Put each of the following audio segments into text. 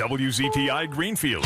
WZTI Greenfield.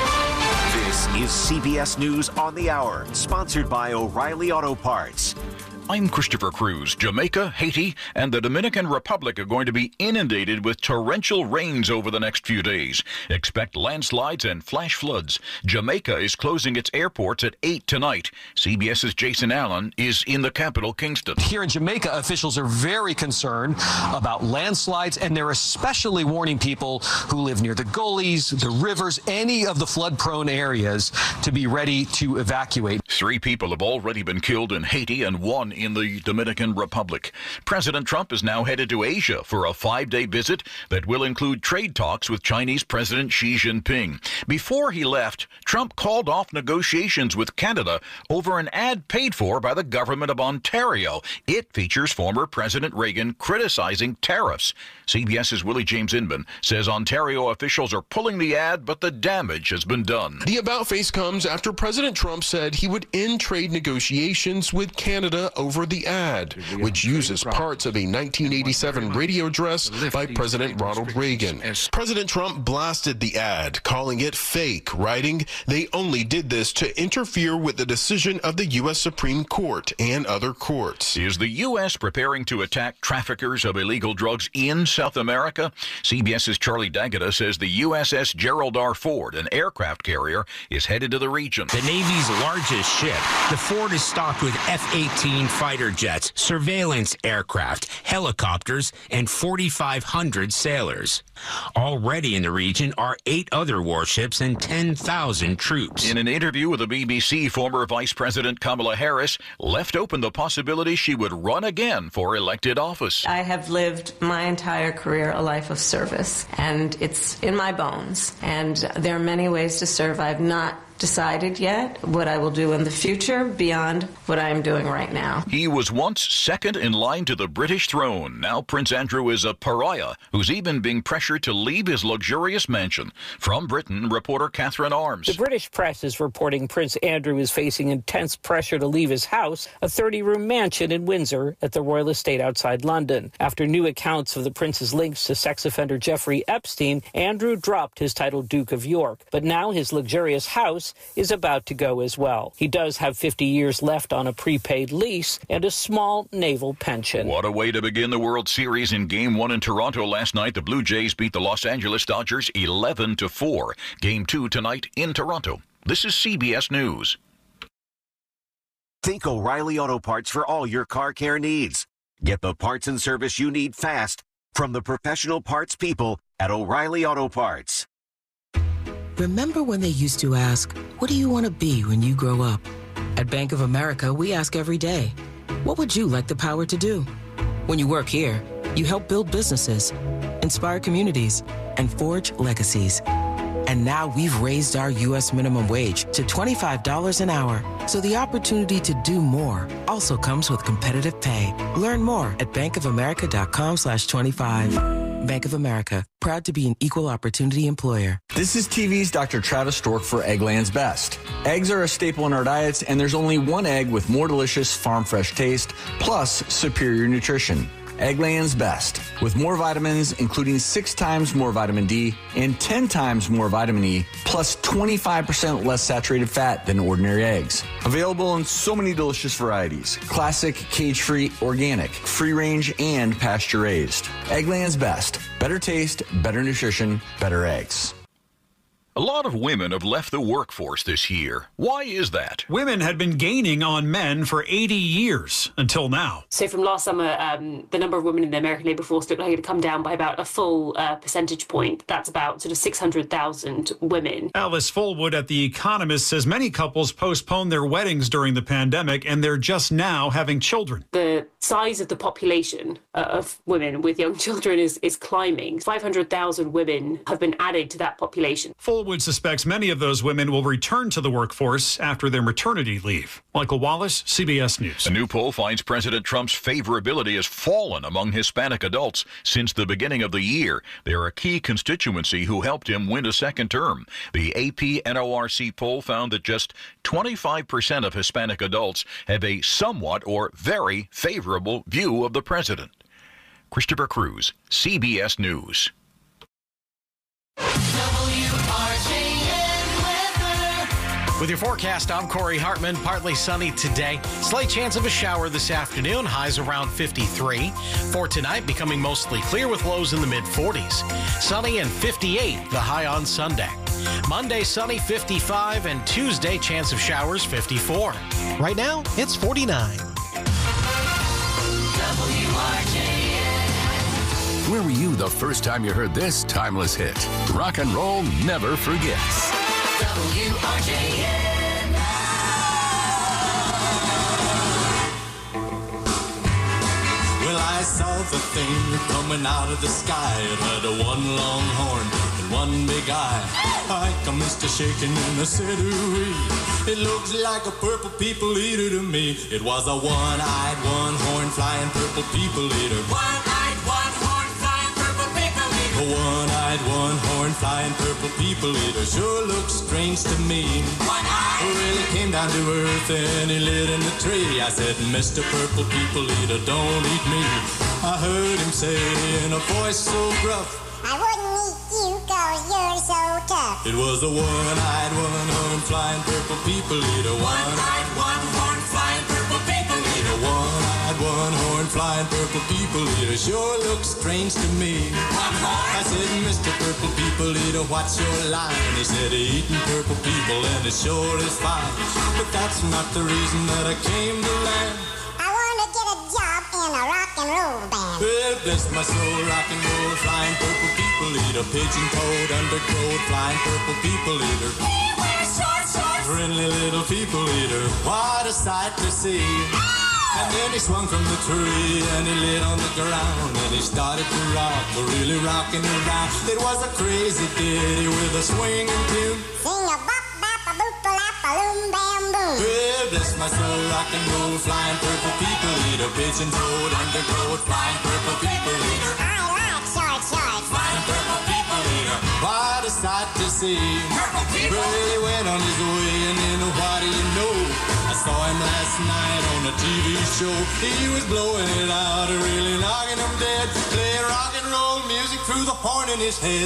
This is CBS News on the Hour, sponsored by O'Reilly Auto Parts. I'm Christopher Cruz. Jamaica, Haiti, and the Dominican Republic are going to be inundated with torrential rains over the next few days. Expect landslides and flash floods. Jamaica is closing its airports at 8 tonight. CBS's Jason Allen is in the capital, Kingston. Here in Jamaica, officials are very concerned about landslides, and they're especially warning people who live near the gullies, the rivers, any of the flood-prone areas to be ready to evacuate. 3 people have already been killed in Haiti and 1 in the Dominican Republic. President Trump is now headed to Asia for a 5-day visit that will include trade talks with Chinese President Xi Jinping. Before he left, Trump called off negotiations with Canada over an ad paid for by the government of Ontario. It features former President Reagan criticizing tariffs. CBS's Willie James Inman says Ontario officials are pulling the ad, but the damage has been done. The about-face comes after President Trump said he would end trade negotiations with Canada over the ad, which uses parts of a 1987 radio address by President Ronald Reagan. President Trump blasted the ad, calling it fake, writing, "They only did this to interfere with the decision of the U.S. Supreme Court and other courts." Is the U.S. preparing to attack traffickers of illegal drugs in South America? CBS's Charlie D'Agata says the USS Gerald R. Ford, an aircraft carrier, is headed to the region. The Navy's largest ship, the Ford is stocked with F-18 fighter jets, surveillance aircraft, helicopters, and 4,500 sailors. Already in the region are 8 other warships and 10,000 troops. In an interview with the BBC, former Vice President Kamala Harris left open the possibility she would run again for elected office. I have lived my entire career a life of service, and it's in my bones. And there are many ways to serve. I've not decided yet what I will do in the future beyond what I am doing right now. He was once second in line to the British throne. Now Prince Andrew is a pariah who's even being pressured to leave his luxurious mansion. From Britain, reporter Catherine Arms. The British press is reporting Prince Andrew is facing intense pressure to leave his house, a 30-room mansion in Windsor at the Royal Estate outside London. After new accounts of the prince's links to sex offender Jeffrey Epstein, Andrew dropped his title Duke of York. But now his luxurious house is about to go as well. He does have 50 years left on a prepaid lease and a small naval pension. What a way to begin the World Series. In Game 1 in Toronto last night, the Blue Jays beat the Los Angeles Dodgers 11-4. Game 2 tonight in Toronto. This is CBS News. Think O'Reilly Auto Parts for all your car care needs. Get the parts and service you need fast from the professional parts people at O'Reilly Auto Parts. Remember when they used to ask, what do you want to be when you grow up? At Bank of America, we ask every day, what would you like the power to do? When you work here, you help build businesses, inspire communities, and forge legacies. And now we've raised our U.S. minimum wage to $25 an hour. So the opportunity to do more also comes with competitive pay. Learn more at bankofamerica.com/25. Bank of America, proud to be an equal opportunity employer. This is TV's Dr. Travis Stork for Eggland's Best. Eggs are a staple in our diets, and there's only one egg with more delicious farm fresh taste, plus superior nutrition. Eggland's Best, with more vitamins, including 6 times more vitamin D and 10 times more vitamin E, plus 25% less saturated fat than ordinary eggs. Available in so many delicious varieties: classic, cage-free, organic, free-range, and pasture-raised. Eggland's Best. Better taste, better nutrition, better eggs. A lot of women have left the workforce this year. Why is that? Women had been gaining on men for 80 years until now. So from last summer, the number of women in the American labour force looked like it had come down by about a full percentage point. That's about sort of 600,000 women. Alice Fullwood at The Economist says many couples postponed their weddings during the pandemic, and they're just now having children. The size of the population of women with young children is climbing. 500,000 women have been added to that population. Fullwood suspects many of those women will return to the workforce after their maternity leave. Michael Wallace, CBS News. A new poll finds President Trump's favorability has fallen among Hispanic adults since the beginning of the year. They're a key constituency who helped him win a second term. The AP NORC poll found that just 25% of Hispanic adults have a somewhat or very favorable view of the president. Christopher Cruz, CBS News. With your forecast, I'm Corey Hartman. Partly sunny today. Slight chance of a shower this afternoon. Highs around 53. For tonight, becoming mostly clear with lows in the mid-40s. Sunny and 58, the high on Sunday. Monday, sunny, 55. And Tuesday, chance of showers, 54. Right now, it's 49. WRJN. Where were you the first time you heard this timeless hit? Rock and roll never forgets. WRJN. Well, I saw the thing coming out of the sky. It had a one long horn and one big eye. I commenced to shaking and I said, ooh, it looks like a purple people eater to me. It was a one-eyed, one-horn flying purple people eater. One-eyed, one-horn flying purple people eater. A one-eyed, one-horn flying purple people eater sure looks strange to me. One-eyed. Really came down to earth and he lit in the tree. I said, Mr. Purple People Eater, don't eat me. I heard him say in a voice so gruff, I wouldn't eat you cause you're so tough. It was a one-eyed, one-horn flying purple people eater. One-eyed, one-horn flying purple people eater. One-eyed, one-horn flying purple people eater sure looks strange to me. I said, Mr. Purple People Eater, what's your line? He said, eating purple people and it sure is fine. But that's not the reason that I came to land. I want to get a job in a rock and roll band. Well, bless my soul, rock and roll, flying purple people eater. Pigeon-toed, undergrowth, flying purple people eater. He wears short shorts. Friendly little people eater. What a sight to see. And then he swung from the tree and he lit on the ground and he started to rock, really rocking around. It was a crazy ditty with a swinging tune. Sing a bop bop a boop a lap a loom bam boom. Well, bless my soul, rock and roll, flying purple people eater. Pigeon-toed, undergrowth, flying purple people eater. I like short shorts, flying purple people eater. What a sight to see. Purple people. Well, he went on his way and then what do you know? I saw him last night on a TV show. He was blowing it out, really knocking him dead. Playing rock and roll music through the horn in his head.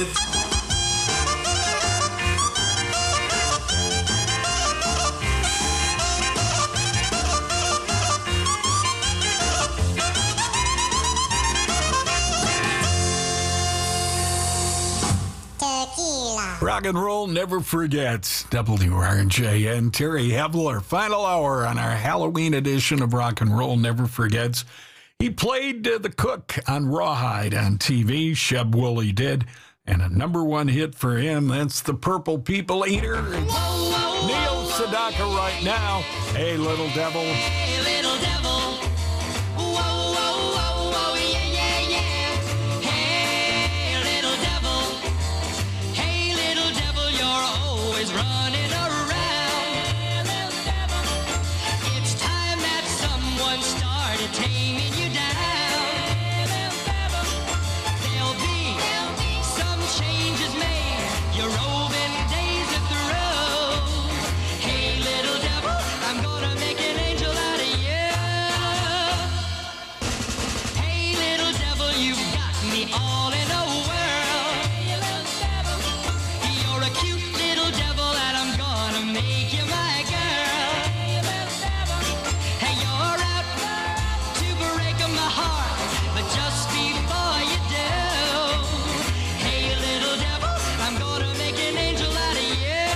Rock and roll never forgets. WRJN. Terry Hebler, final hour on our Halloween edition of Rock and Roll Never Forgets. He played the cook on Rawhide on TV. Sheb Wooley did. And a #1 hit for him. That's the Purple People Eater. Neil Sedaka right now. Hey, little devil. Hey, little devil. Whoa, whoa, whoa, whoa, yeah, yeah, yeah. Hey, little devil. Hey, little devil, you're always running around. Hey, little devil. It's time that someone started taming you down. Hey, little devil. There'll be some changes made. Your roving days are through. Hey, little devil, I'm gonna make an angel out of you. Hey, little devil, you've got me all in a whirl. Hey, little devil, you're a cute little devil and I'm gonna make you my girl. Hey, little devil, hey, you're out to break my heart, but just before you do, hey, little devil, I'm gonna make an angel out of you.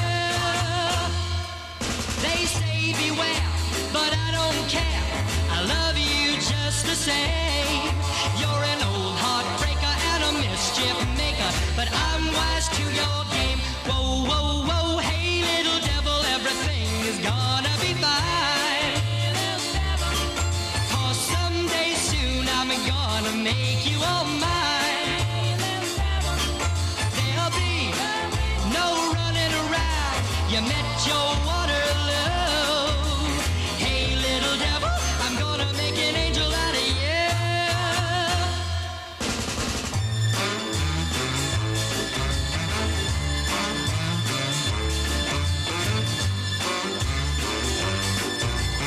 They say beware, but I don't care. I love you just the same. You're an old heartbreaker and a mischief maker, but I'm wise to your game. Whoa, whoa, whoa, hey, little devil, everything is gonna be fine. Hey, little devil, 'cause someday soon I'm gonna make you all mine. Hey, little devil, there'll be no running around. You met your Waterloo. Hey, little devil, I'm gonna make an angel out of you.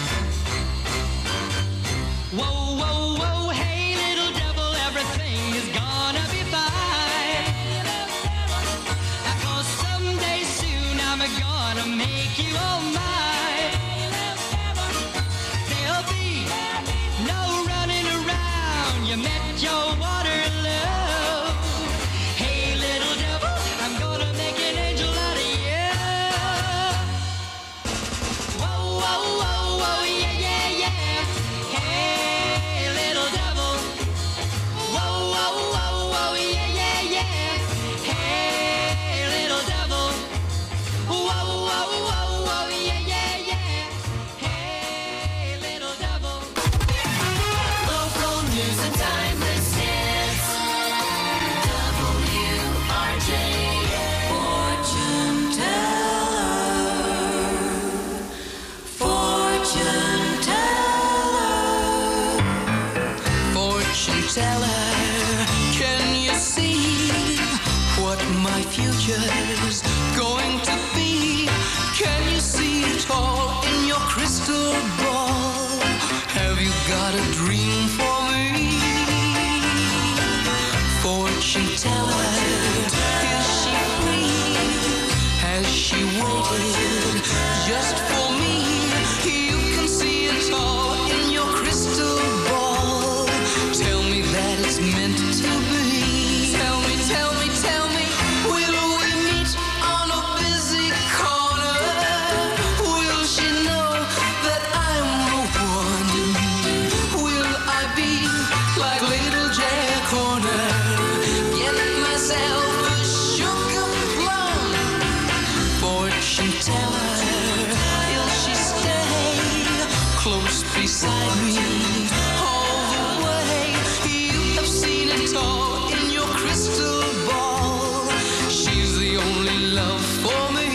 Whoa, whoa, whoa, hey, little devil, everything is tell her, can you see what my future's going to be? Can you see it all in your crystal ball? Have you got a dream for me? Fortune teller, is she free? Has she waited just for me? You can see it all in your crystal ball. Tell me that it's meant to be. Tell me, tell me, tell me, will we meet on a busy corner? Will she know that I'm the one? Will I be like little Jack Horner? Get myself a sugar plum. Fortune teller, will she stay close beside me all the way? You have seen it all in your crystal ball. She's the only love for me.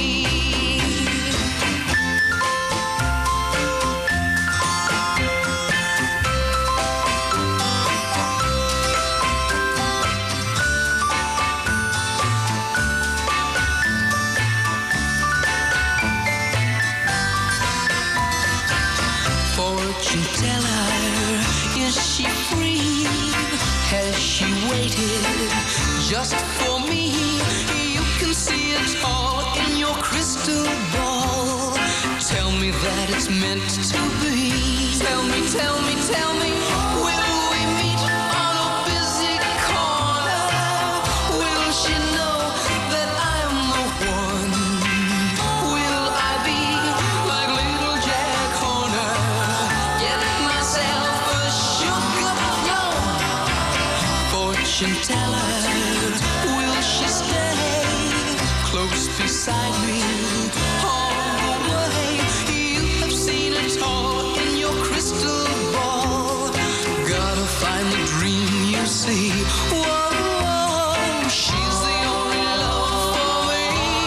Fortune teller, is she free? Has she waited just for me? You can see it all in your crystal ball. Tell me that it's meant to be. Tell me, tell me, tell me, will we meet on a busy corner? Will she know that I'm the one? Will I be like little Jack Horner? Get myself a sugar plum. Fortune teller, will she stay close beside me all the way? You have seen it all in your crystal ball. Gotta find the dream you see. Whoa, whoa, she's the only love for me.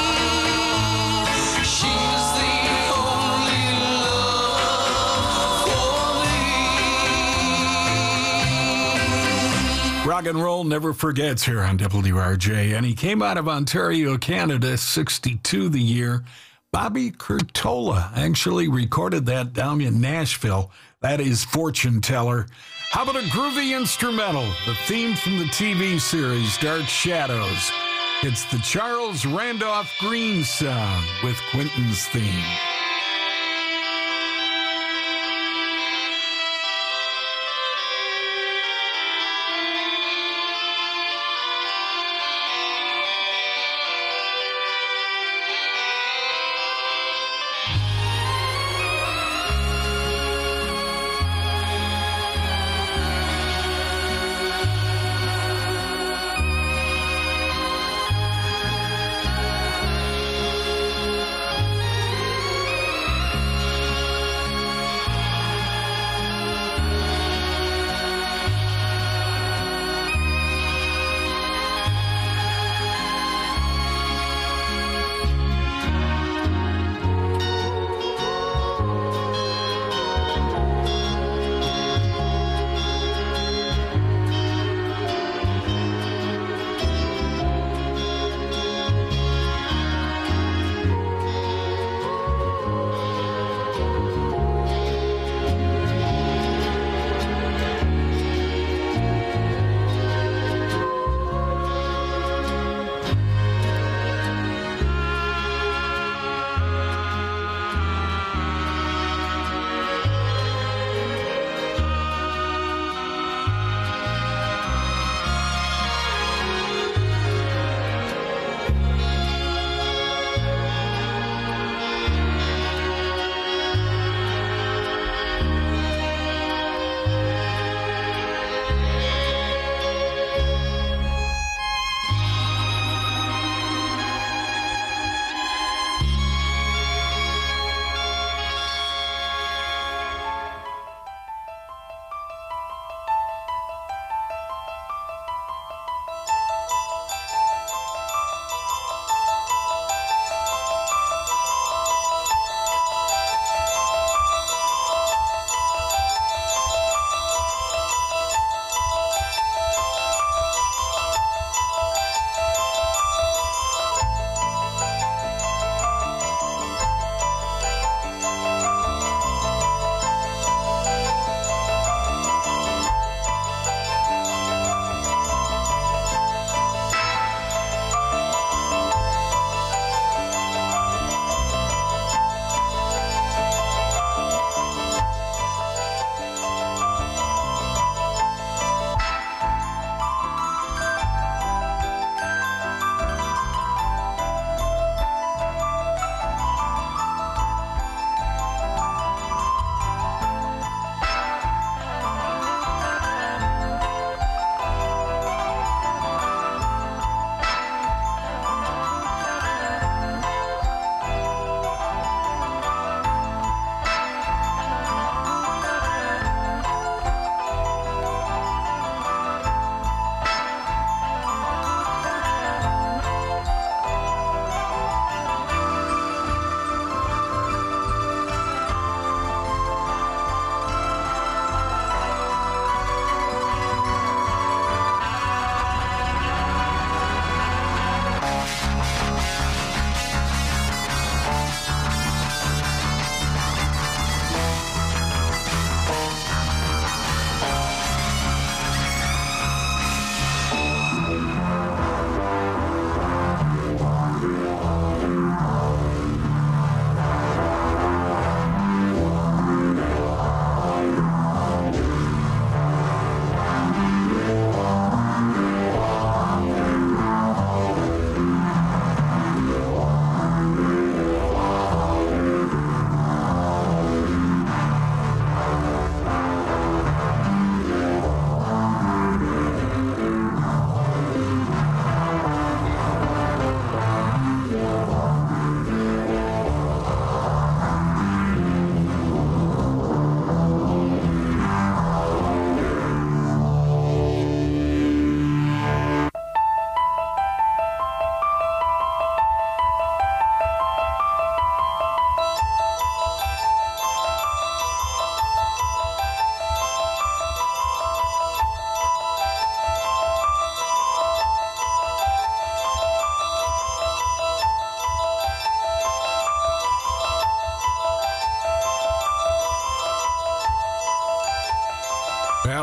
She's the only love for me. Rock and roll never forgets here on WRJ. And he came out of Ontario, Canada, 62 the year. Bobby Curtola actually recorded that down in Nashville. That is Fortune Teller. How about a groovy instrumental? The theme from the TV series Dark Shadows. It's the Charles Randolph Green song with Quentin's theme.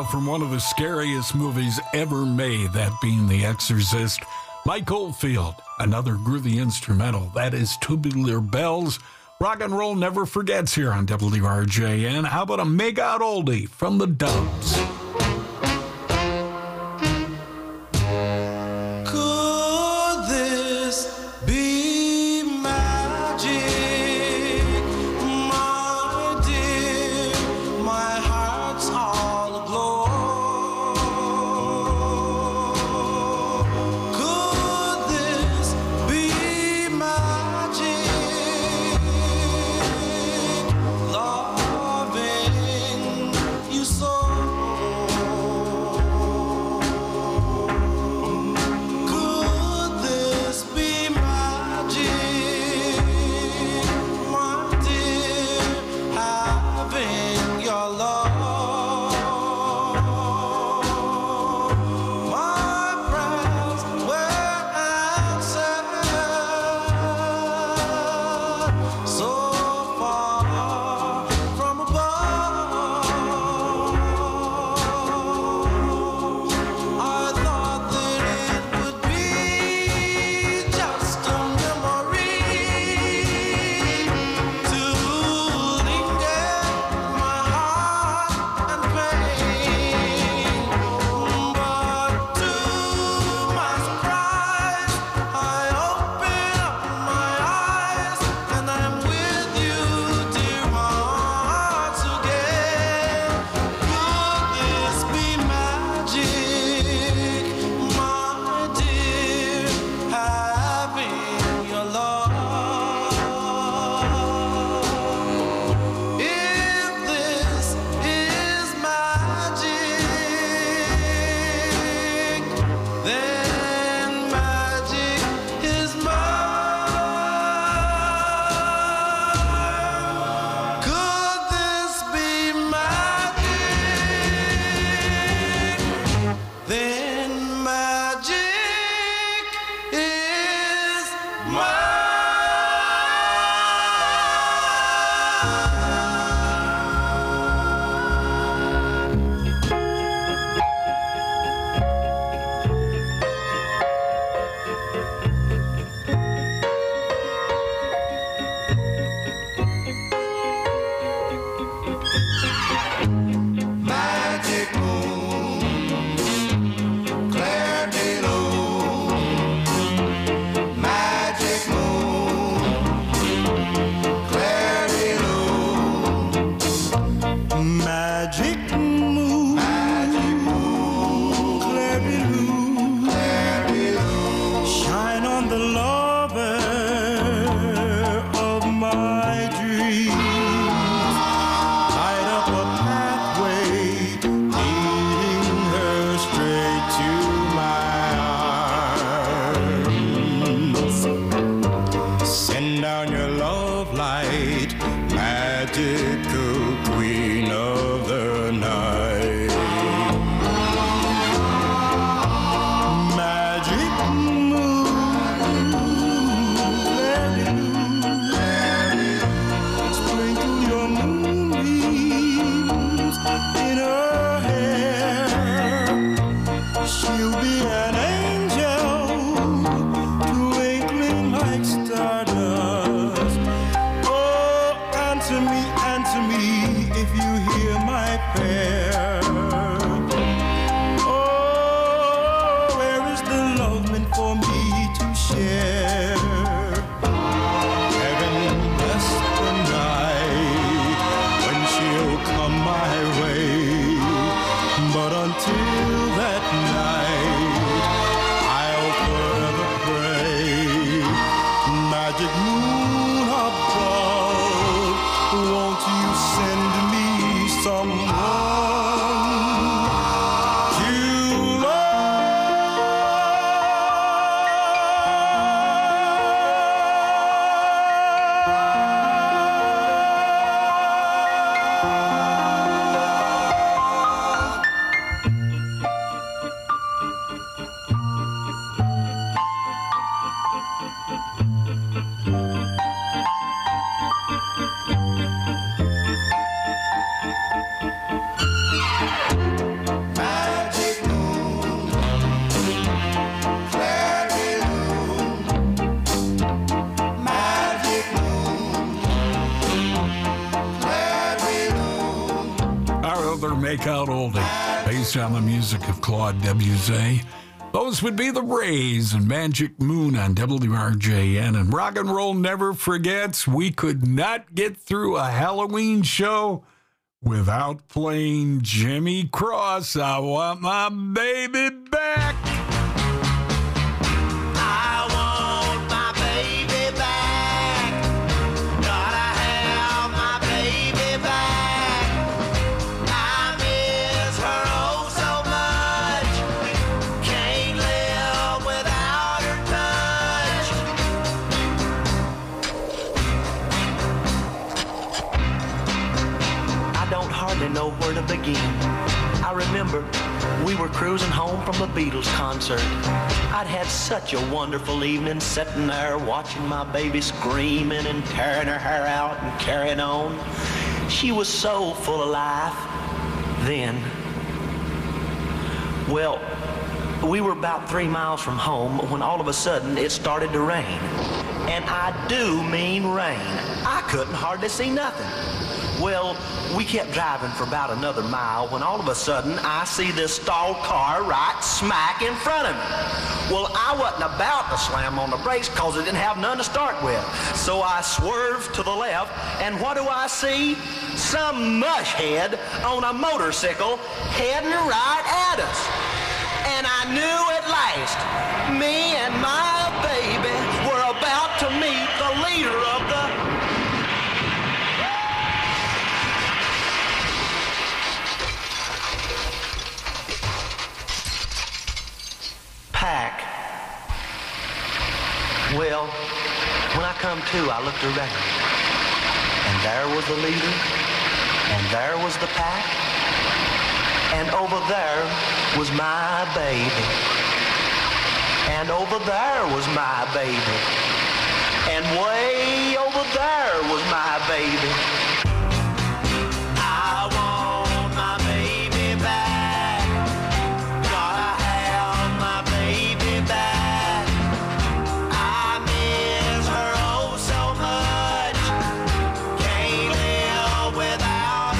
from one of the scariest movies ever made, that being The Exorcist. Mike Oldfield, another groovy instrumental. That is Tubular Bells. Rock and Roll Never Forgets here on WRJN. How about a make-out oldie from the Dubs? Could this be magic, my dear? My heart's all aglow. Could this be magic, loving you so? Could this be magic, my dear, having your love? My prayers were answered so far from above. I thought that it would be just a memory to linger in my heart and pain. But to my surprise, I open up my eyes and I'm with you, dear hearts again. Could this be magic, my dear, having your love? If this is magic, then magic is mine. Could this be magic? Then magic is magic moon, Claire de Lune. Magic moon, Claire de Lune. Magic moon, Claire de Lune. Shine on the lover of my dreams. Light up a pathway leading her straight to my arms. Send down your love light, magical queen of the night. Magic moon, sprinkle your moonbeams in her hair. She'll be an angel, twinkling like stardust. Oh, answer me if you hear my prayer. Oh, where is the love meant for me to share? Heaven bless the night when she'll come my way. But until that night, I'll forever pray. Magic moon above, won't you send me someone to love? breakout oldie based on the music of Claude Debussy. Those would be the Rays and Magic Moon on WRJN. And Rock and Roll Never Forgets, we could not get through a Halloween show without playing Jimmy Cross. I want my baby back. I want my baby back. Gotta have my baby back. I miss her oh so much. Can't live without her touch. I don't hardly know where to begin. I remember we were cruising home from a Beatles concert. I'd had such a wonderful evening sitting there watching my baby screaming and tearing her hair out and carrying on. She was so full of life then. Well, we were about 3 miles from home when all of a sudden it started to rain. And I do mean rain. I couldn't hardly see nothing. Well, we kept driving for about another mile when all of a sudden I see this stalled car right smack in front of me. Well, I wasn't about to slam on the brakes because I didn't have none to start with. So I swerved to the left, and what do I see? Some mushhead on a motorcycle heading right at us. And I knew at last, me and my baby were about to meet the leader of the pack. Well, when I come to, I looked around, and there was the leader, and there was the pack, and over there was my baby, and over there was my baby, and way over there was my baby. I want my baby back. Gotta have my baby back. I miss her oh so much. Can't live without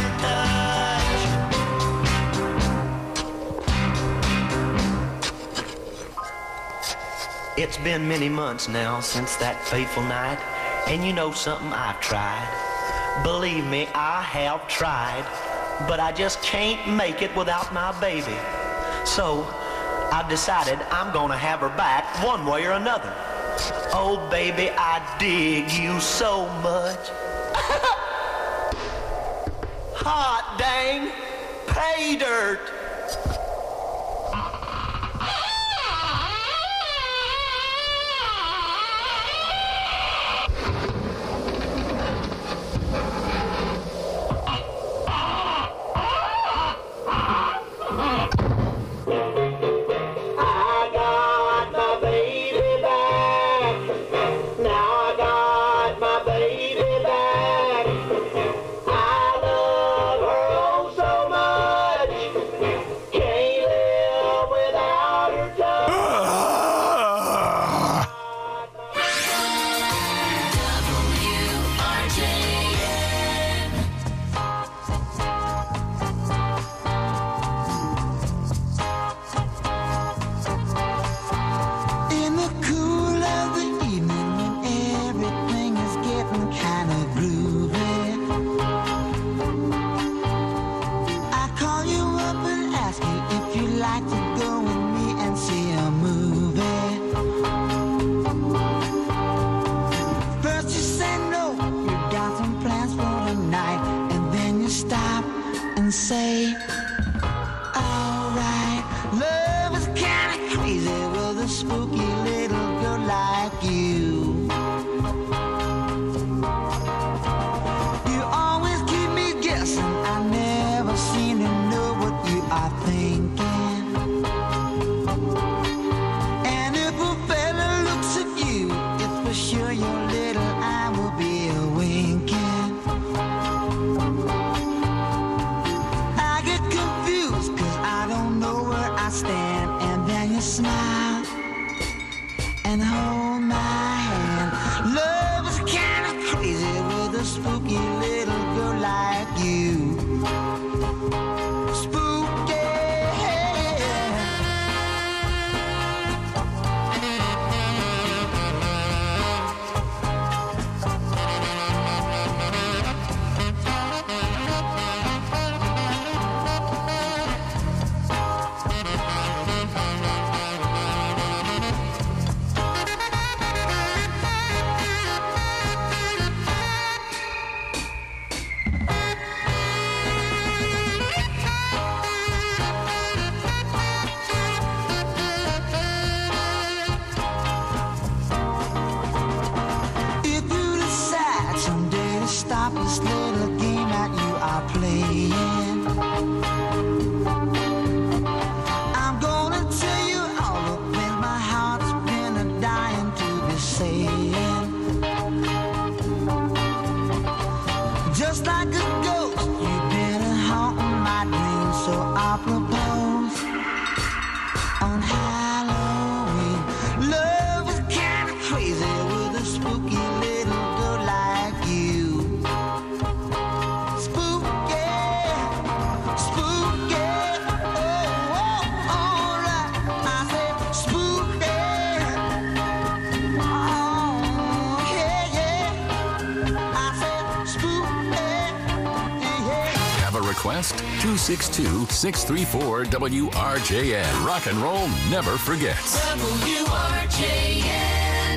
her touch. It's been many months now since that fateful night, and you know something, I've tried. Believe me, I have tried, but I just can't make it without my baby. So I've decided I'm gonna have her back one way or another. Oh baby, I dig you so much. Hot dang, pay dirt. Say, alright, love is kinda crazy with a spooky little girl like you. You always keep me guessing, I never seem to know what you are thinking. And if a fella looks at you, it's for sure your little eye will be a winking. Stand and then you smile and hold my hand. Love is kind of crazy with a spooky little girl like you. request? 262-634 WRJN. Rock and roll never forgets. WRJN.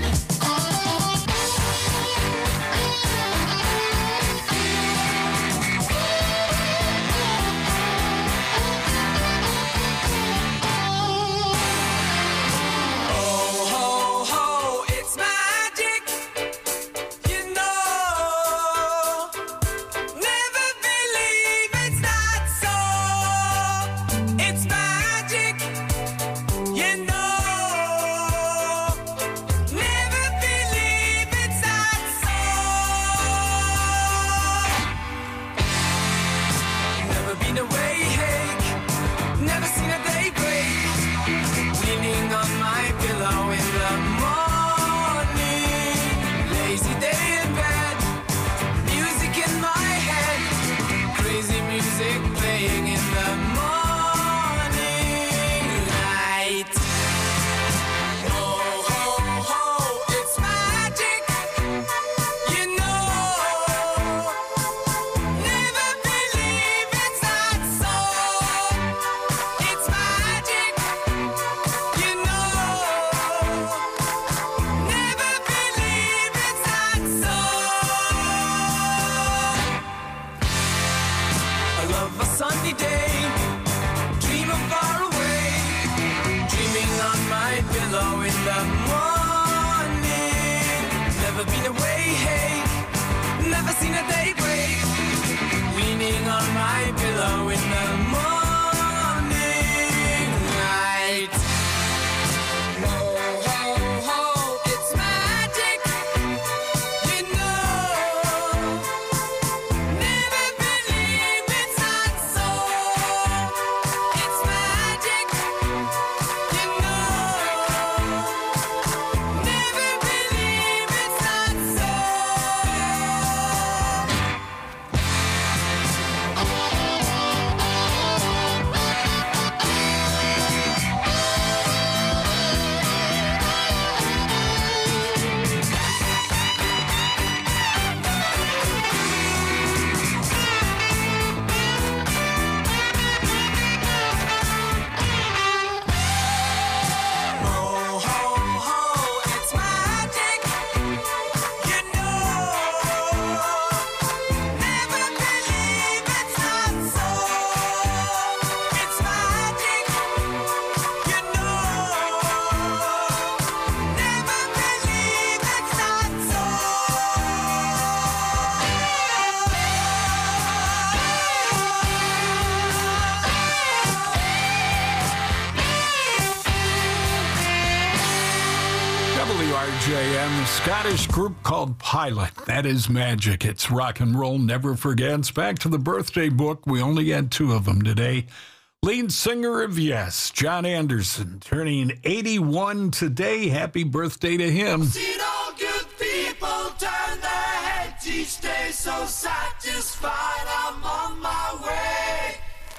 WRJN, the Scottish group called Pilot. That is magic. It's rock and roll never forgets. Back to the birthday book. We only had 2 of them today. Lead singer of Yes, John Anderson, turning 81 today. Happy birthday to him. Seen all good people turn their heads each day, so satisfied I'm on my way.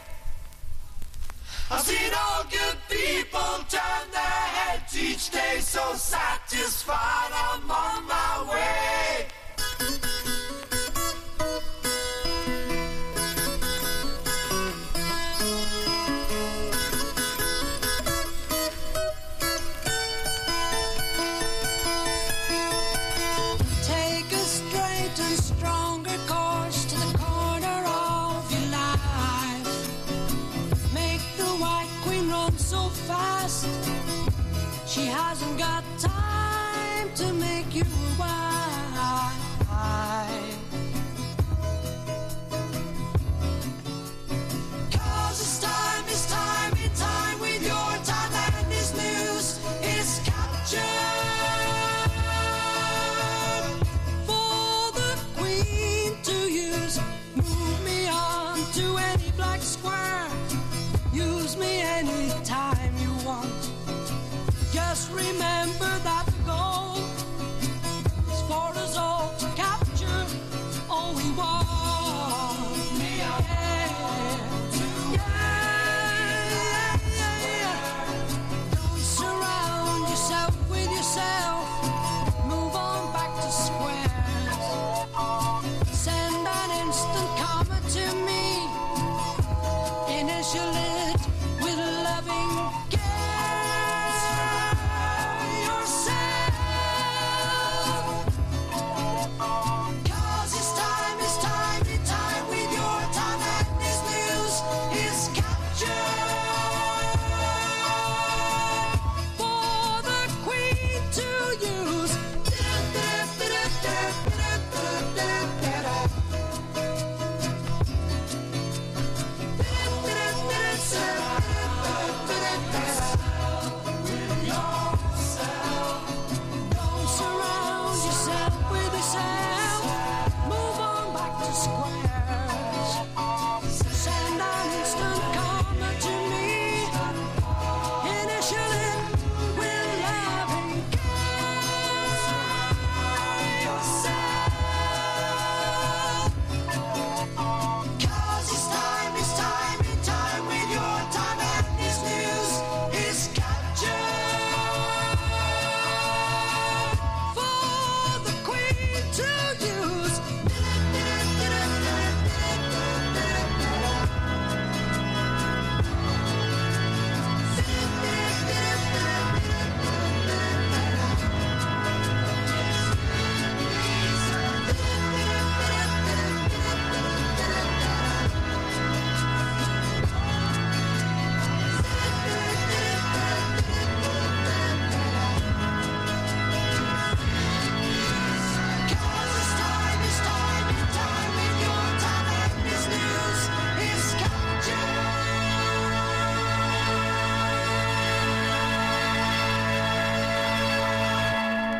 I've seen all good people turn their heads each day, so satisfied I'm on my way. Take a straight and stronger course to the corner of your life. Make the White Queen run so fast, she hasn't got time to make you a wife. 'Cause it's time in time with your time, and this news is captured for the Queen to use. Move me on to any black square, use me anytime you want. Just remember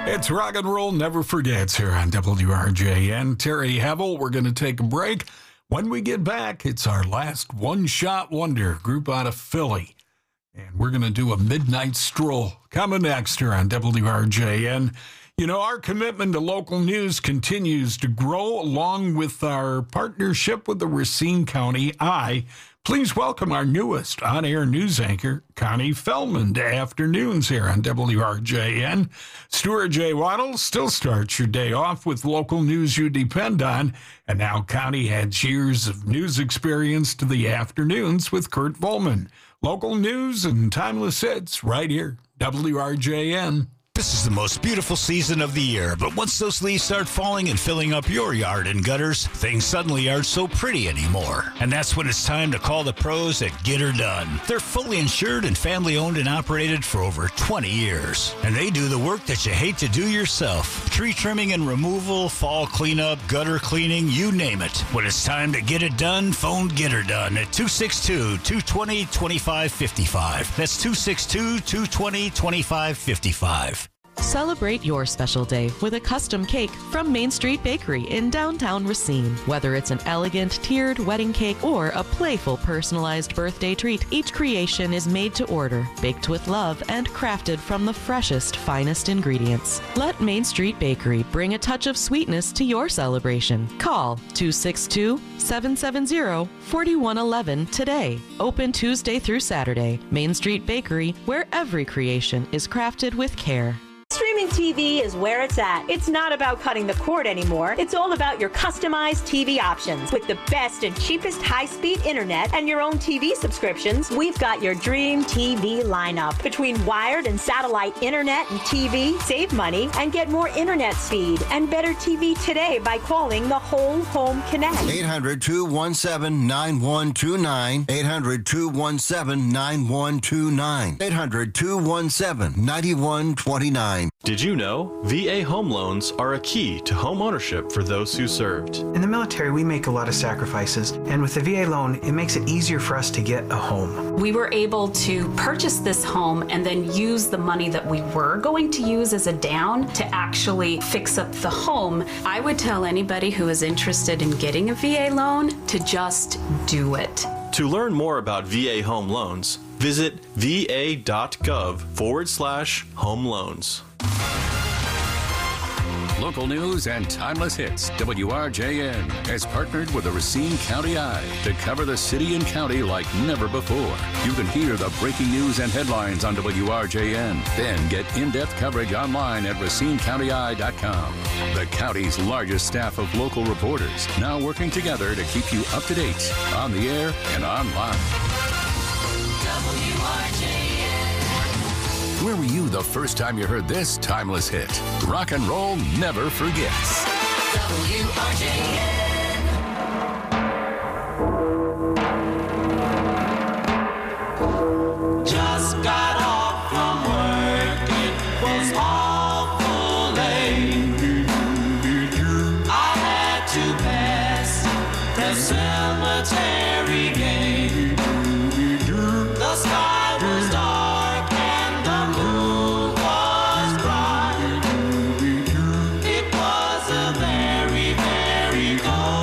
It's Rock and Roll Never Forgets here on WRJN. Terry Havel, we're going to take a break. When we get back, it's our last one-shot wonder group out of Philly. And we're going to do a midnight stroll coming next here on WRJN. You know, our commitment to local news continues to grow along with our partnership with the Racine County Eye. Please welcome our newest on-air news anchor, Connie Feldman, to Afternoons here on WRJN. Stuart J. Waddle still starts your day off with local news you depend on. And now Connie adds years of news experience to the Afternoons with Kurt Volman. Local news and timeless hits right here, WRJN. This is the most beautiful season of the year, but once those leaves start falling and filling up your yard and gutters, things suddenly aren't so pretty anymore. And that's when it's time to call the pros at Get Her Done. They're fully insured and family-owned and operated for over 20 years. And they do the work that you hate to do yourself. Tree trimming and removal, fall cleanup, gutter cleaning, you name it. When it's time to get it done, phone Get Her Done at 262-220-2555. That's 262-220-2555. Celebrate your special day with a custom cake from Main Street Bakery in downtown Racine. Whether it's an elegant tiered wedding cake or a playful personalized birthday treat, each creation is made to order, baked with love, and crafted from the freshest, finest ingredients. Let Main Street Bakery bring a touch of sweetness to your celebration. Call 262-770-4111 today. Open Tuesday through Saturday. Main Street Bakery, where every creation is crafted with care. Streaming TV is where it's at. It's not about cutting the cord anymore. It's all about your customized TV options. With the best and cheapest high-speed internet and your own TV subscriptions, we've got your dream TV lineup. Between wired and satellite internet and TV, save money and get more internet speed and better TV today by calling the Whole Home Connect. 800-217-9129. 800-217-9129. 800-217-9129. Did you know VA home loans are a key to home ownership for those who served? In the military, we make a lot of sacrifices, and with the VA loan, it makes it easier for us to get a home. We were able to purchase this home and then use the money that we were going to use as a down to actually fix up the home. I would tell anybody who is interested in getting a VA loan to just do it. To learn more about VA home loans, visit va.gov/home loans. Local news and timeless hits. WRJN has partnered with the Racine County Eye to cover the city and county like never before. You can hear the breaking news and headlines on WRJN. Then get in-depth coverage online at RacineCountyEye.com. The county's largest staff of local reporters now working together to keep you up to date on the air and online. Where were you the first time you heard this timeless hit? Rock and roll never forgets. Just got off from work, it was awful late. I had to pass the cemetery gate. The sky was dark and the moon was bright. It was a very, very cold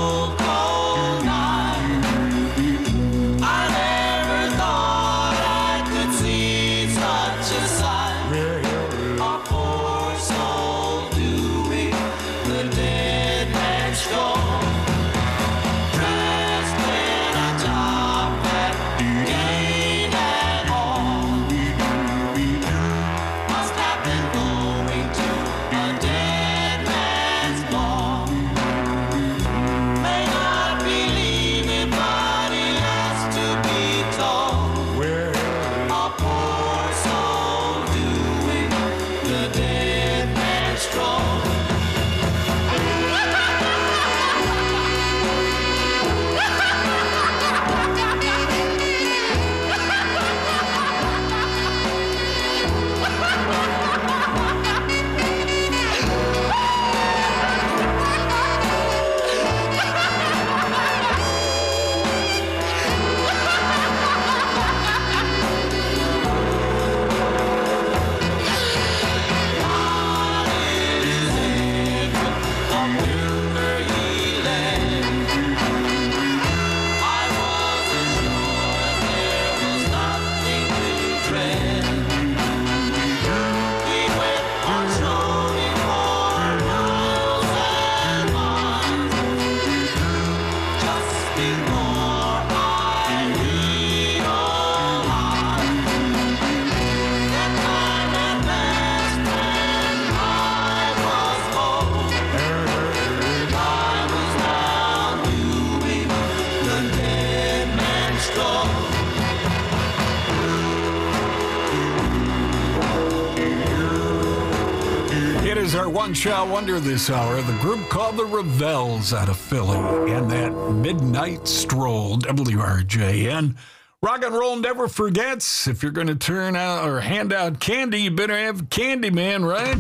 is our one-shot wonder this hour. The group called the Revels out of Philly. And that Midnight Stroll, WRJN. Rock and roll never forgets. If you're going to turn out or hand out candy, you better have Candyman, right?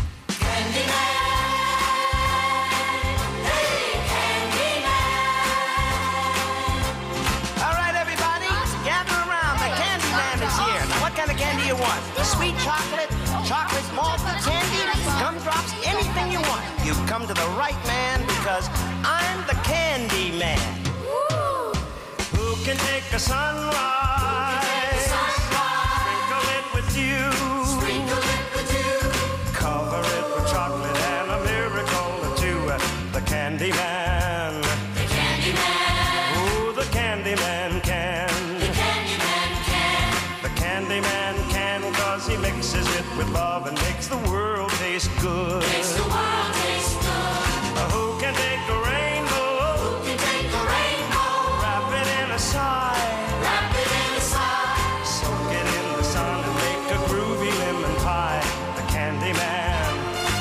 All right, everybody, gather around. The Candyman is here. Now, what kind of candy you want? Sweet chocolate, chocolate malted candy, gumdrops, anything you want. You've come to the right man because I'm the Candyman. Who can take a sunrise? Sprinkle it with dew. Cover it with chocolate and a miracle or two. The Candyman. The Candyman. Ooh, the Candyman can. The Candyman can. The Candyman can, 'cause he mixes it with love and makes the world taste good. Makes the world taste good. Who can take a rainbow? Who can take a rainbow? Wrap it in a sigh. Wrap it in a sigh. Soak it in the sun and make a groovy lemon pie. The Candyman.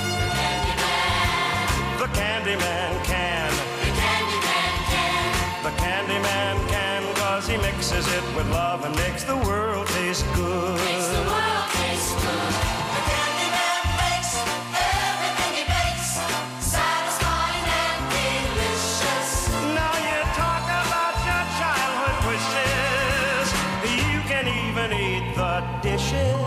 The Candyman can. The Candyman can. The Candyman can, 'cause he mixes it with love and makes the world taste good. Makes the world taste good. The Candyman makes everything he bakes satisfying and delicious. Now you talk about your childhood wishes. You can even eat the dishes.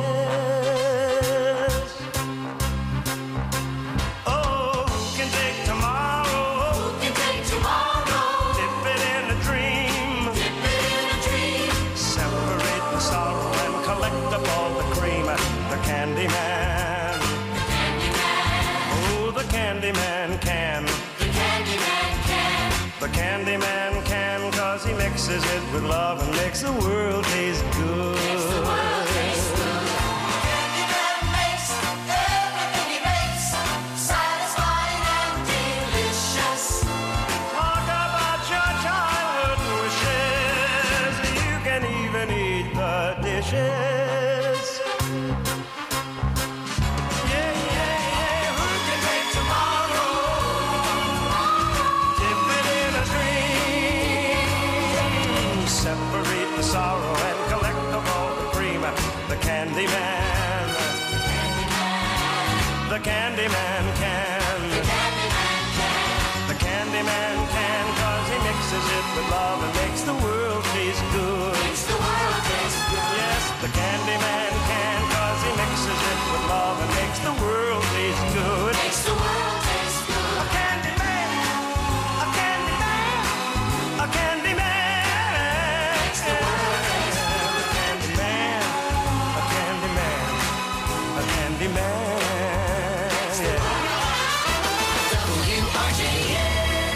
Oh, who can take tomorrow? Who can take tomorrow? Dip it in a dream. Dip it in a dream. Separate the sorrow and collect up all the cream. The Candyman. The Candyman. Oh, the Candyman can. The Candyman can. The Candyman can, 'cause he mixes it with love and makes the world taste good. Makes the world taste good. Candyman makes everything he makes satisfying and delicious. Talk about your childhood wishes. You can even eat the dishes. Yeah, yeah, yeah. Who can take tomorrow? Dip it in a dream. Separate the sorrow and collect up all the cream. The Candyman. The Candyman can. The Candyman can. The Candyman can, 'cause he mixes it with love and makes the world taste good. Makes the world taste good. Yes, the Candyman can, 'cause he mixes it with love and makes the world taste good. Makes the world taste good. A Candyman. A Candyman. A Candyman. Makes the world taste good. A Candyman. A Candyman. A Candyman. Yeah. WRJN.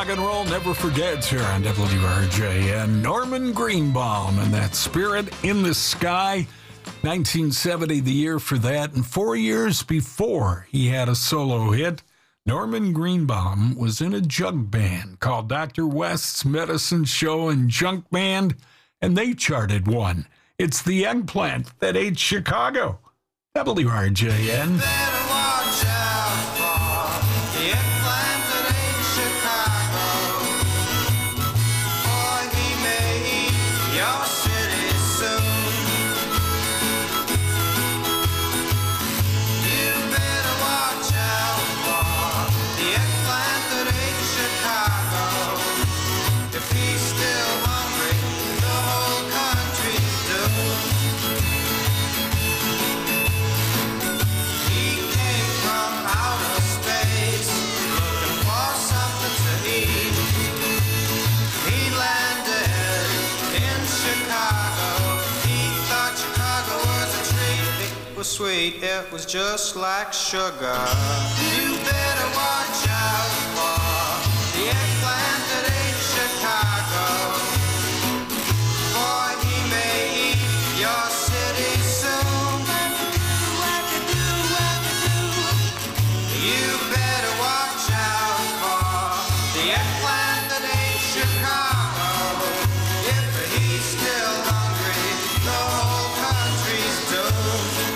Rock and Roll Never Forgets here on WRJN. Norman Greenbaum and that Spirit in the Sky. 1970, the year for that. And 4 years before he had a solo hit, Norman Greenbaum was in a jug band called Dr. West's Medicine Show and Junk Band, and they charted one. It's the eggplant that ate Chicago. WRJN. Sweet, it was just like sugar. You better watch out for the eggplant that ate Chicago, for he may eat your city soon. You better watch out for the eggplant that ate Chicago. If he's still hungry, the whole country's doomed.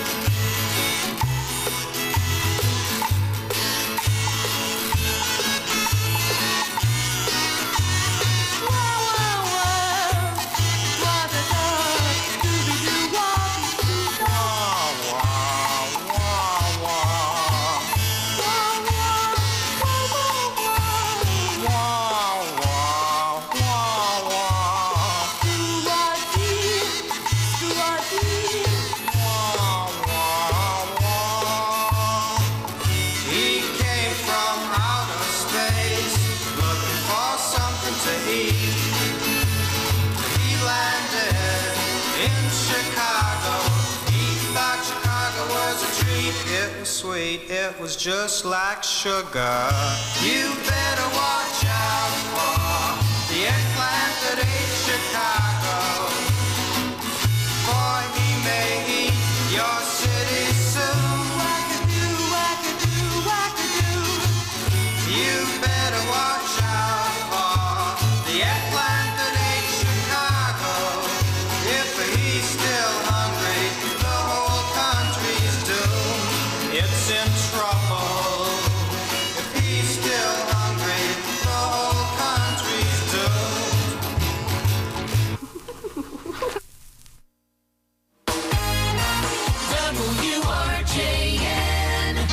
Sweet, it was just like sugar. You better watch out for the eggplant that ate Chicago, for he may eat your city soon. Wackadoo, wackadoo, wackadoo. You better watch out for the eggplant that ate Chicago. If he's still hungry, the whole country's doomed. It's in trouble. If he's still hungry, the whole country's doomed. WRJN.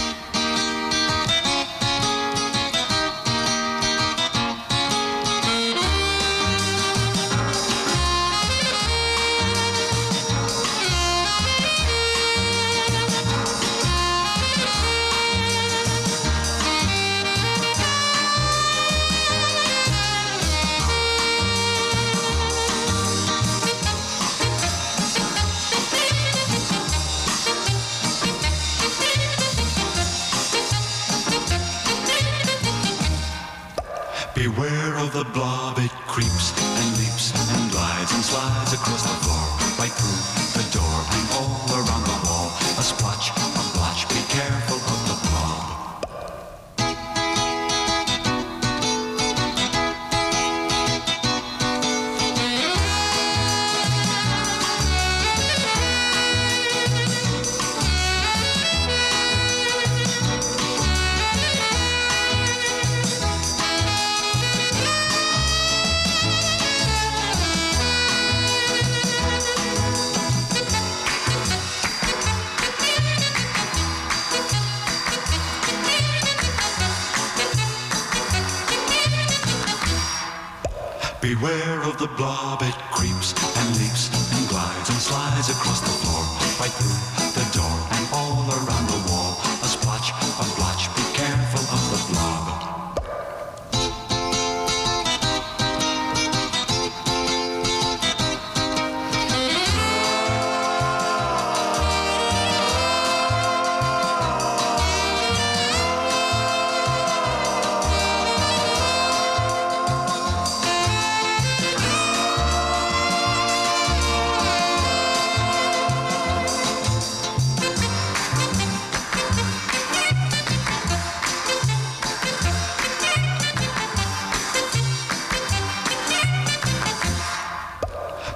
Beware of the blob, it creeps and leaps and glides and slides across the floor, right through the door and all around the wall. A splotch, a blotch, be careful of the blob. Beware of the blob, it creeps and leaps and glides and slides across the floor, right through the door and all around the wall. A splotch, a blotch, be careful of the blob.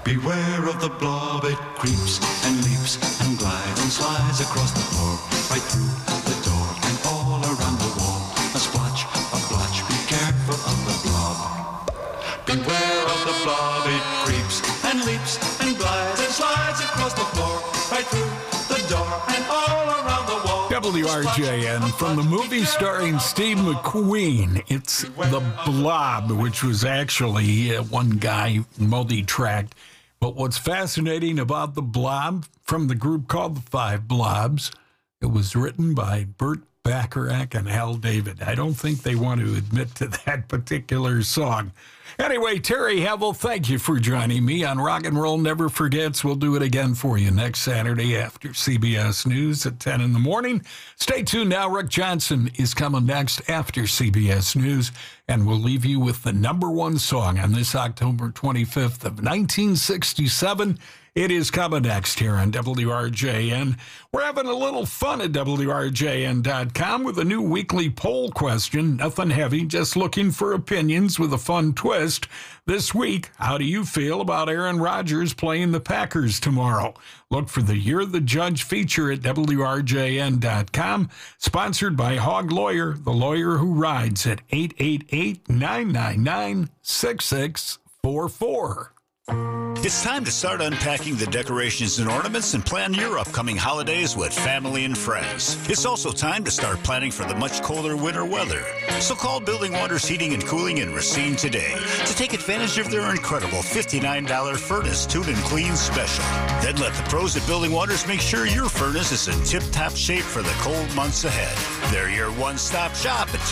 Beware of the blob, it creeps and leaps and glides and slides across the floor, right through the door and all around the wall. A splotch, a blotch, be careful of the blob. Beware of the blob, it creeps and leaps and glides and slides across the floor, right through the door and all around the wall. WRJN from the movie starring Steve McQueen. It's The Blob, which was actually one guy multi-tracked. But what's fascinating about The Blob from the group called the Five Blobs, it was written by Burt Bacharach and Al David. I don't think they want to admit to that particular song. Anyway, Terry Havel, thank you for joining me on Rock and Roll Never Forgets. We'll do it again for you next Saturday after CBS News at 10 in the morning. Stay tuned now. Rick Johnson is coming next after CBS News, and we'll leave you with the number one song on this October 25th of 1967. It is coming next here on WRJN. We're having a little fun at WRJN.com with a new weekly poll question. Nothing heavy, just looking for opinions with a fun twist. This week, how do you feel about Aaron Rodgers playing the Packers tomorrow? Look for the You're the Judge feature at WRJN.com. Sponsored by Hog Lawyer, the lawyer who rides at 888-999-6644. It's time to start unpacking the decorations and ornaments and plan your upcoming holidays with family and friends. It's also time to start planning for the much colder winter weather. So call Building Waters Heating and Cooling in Racine today to take advantage of their incredible $59 furnace tune and clean special. Then let the pros at Building Waters make sure your furnace is in tip-top shape for the cold months ahead. They're your one-stop shop at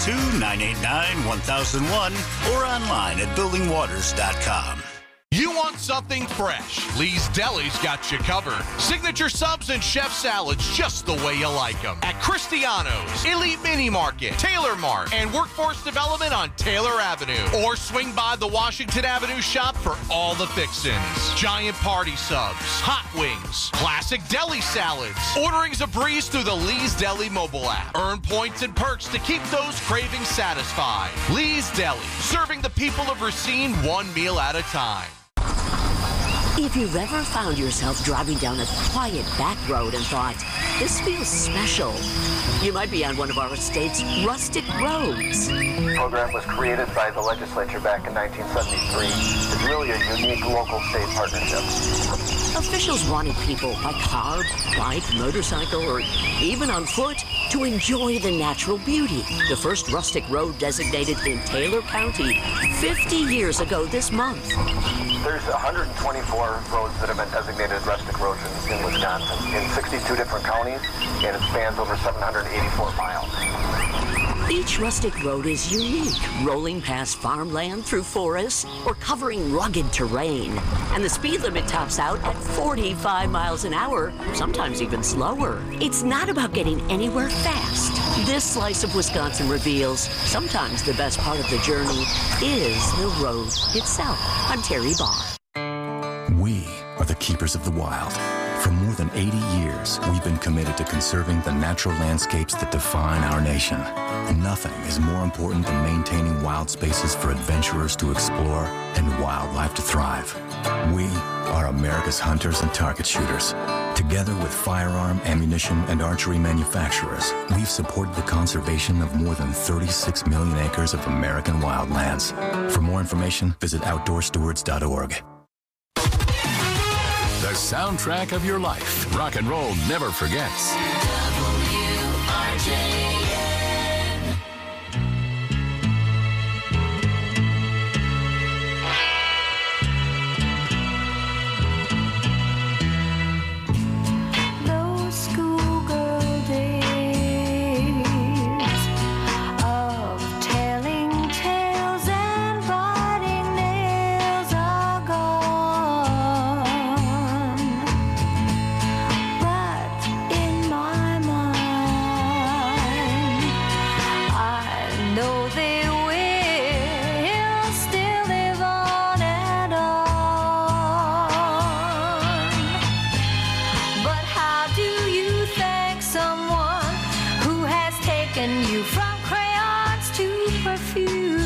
262-989-1001 or online at buildingwaters.com. You want something fresh? Lee's Deli's got you covered. Signature subs and chef salads just the way you like them. At Cristiano's, Elite Mini Market, Taylor Mart, and Workforce Development on Taylor Avenue. Or swing by the Washington Avenue shop for all the fixins. Giant party subs, hot wings, classic deli salads. Ordering's a breeze through the Lee's Deli mobile app. Earn points and perks to keep those cravings satisfied. Lee's Deli, serving the people of Racine one meal at a time. If you've ever found yourself driving down a quiet back road and thought, this feels special, you might be on one of our state's rustic roads. The program was created by the legislature back in 1973. It's really a unique local state partnership. Officials wanted people by car, bike, motorcycle, or even on foot to enjoy the natural beauty. The first rustic road designated in Taylor County 50 years ago this month. There's 124 roads that have been designated rustic roads in Wisconsin in 62 different counties, and it spans over 784 miles. Each rustic road is unique, rolling past farmland through forests or covering rugged terrain. And the speed limit tops out at 45 miles an hour, sometimes even slower. It's not about getting anywhere fast. This slice of Wisconsin reveals sometimes the best part of the journey is the road itself. I'm Terry Barr. We are the keepers of the wild. For more than 80 years, we've been committed to conserving the natural landscapes that define our nation. Nothing is more important than maintaining wild spaces for adventurers to explore and wildlife to thrive. We are America's hunters and target shooters. Together with firearm, ammunition, and archery manufacturers, we've supported the conservation of more than 36 million acres of American wildlands. For more information, visit OutdoorStewards.org. The soundtrack of your life. Rock and roll never forgets. WRJN. Those schoolgirl days of telling tales and biting nails are gone. But in my mind, I know they will still live on and on. But how do you thank someone who has taken you from crayons to perfume?